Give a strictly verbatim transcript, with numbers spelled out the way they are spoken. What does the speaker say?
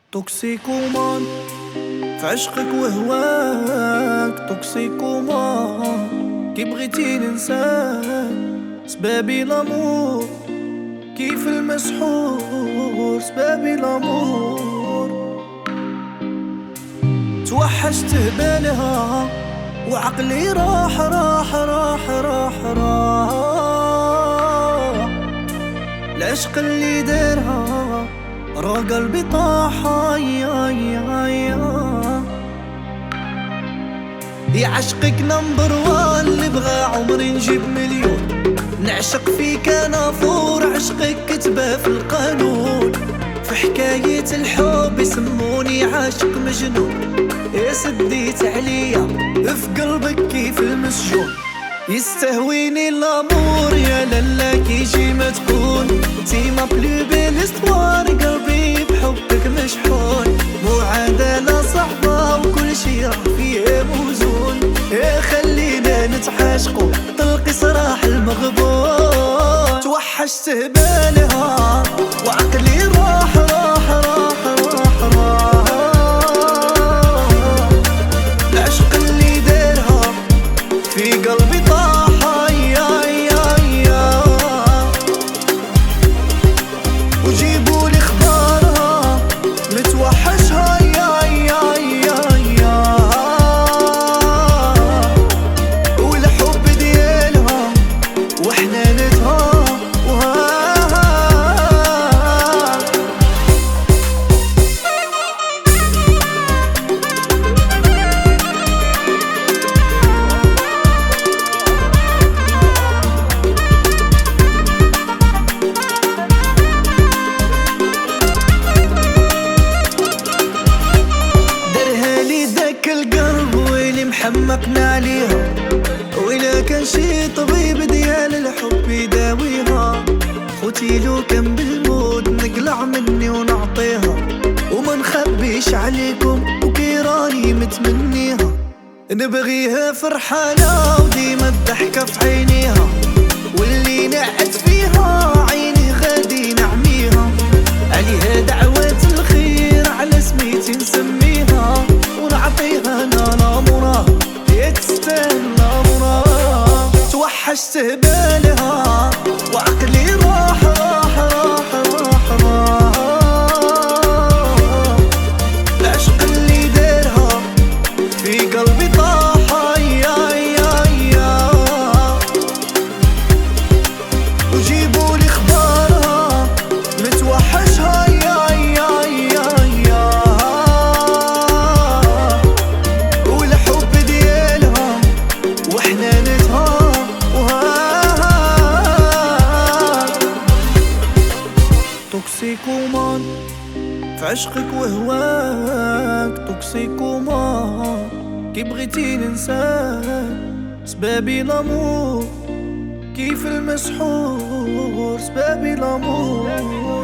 توكسيكومان في عشقك وهواك، توكسيكومان كي بغيتي ننساك، سبابي لامور كيف المسحور، سبابي لامور. توحشته بالها وعقلي راح راح راح راح راح، العشق اللي دارها را قلبي طاح. يا يا يا يا عشقك نمبر وان اللي بغى عمري نجيب مليون، نعشق فيك انا فور، عشقك كتبه في القانون، في حكاية الحب يسموني عاشق مجنون. يا سديت عليا في قلبك كيف المسجون، يستهويني الامور يا لالا كيجي ما تكون، انتي ما بلو بين استوار، قلبي بحبك مشحون، معادلة صعبة وكل شي راح فيه موزون. يا خلينا نتعاشقو طلقي صراح المغبون، توحشته بالها وعقلي راح راح راح راح راح، العشق اللي دارها في قلبي طاح. يا يا يا وجيبولي اخبارها متوحشها. يا يا يا يا والحب ديالها وحنانتها محمقنا عليها، وإلا كان شي طبيب ديال الحب يداويها، خوتيلو كان بالمود نقلع مني ونعطيها، وما نخبيش عليكم وكي راني متمنيها، نبغيها فرحانة وديما الضحكة في عينيها، واللي نعت فيها عيني غادي نعميها، عليها دعوات الخير على سميتي نسميها، ونعطيها انا لامورها هي تستاهل لامورها. توحشته بالها وعقلي راح راح راح راح راح، العشق اللي دارها في قلبي طاح. يا يا يا وجيبولي اخبارها متوحشها. يا يا يا يا والحب ديالها وحنانتها توكسيكومان في عشقك وهواك، توكسيكومان كي بغيتي ننساك، سبابي لامور كيف المسحور، سبابي لامور.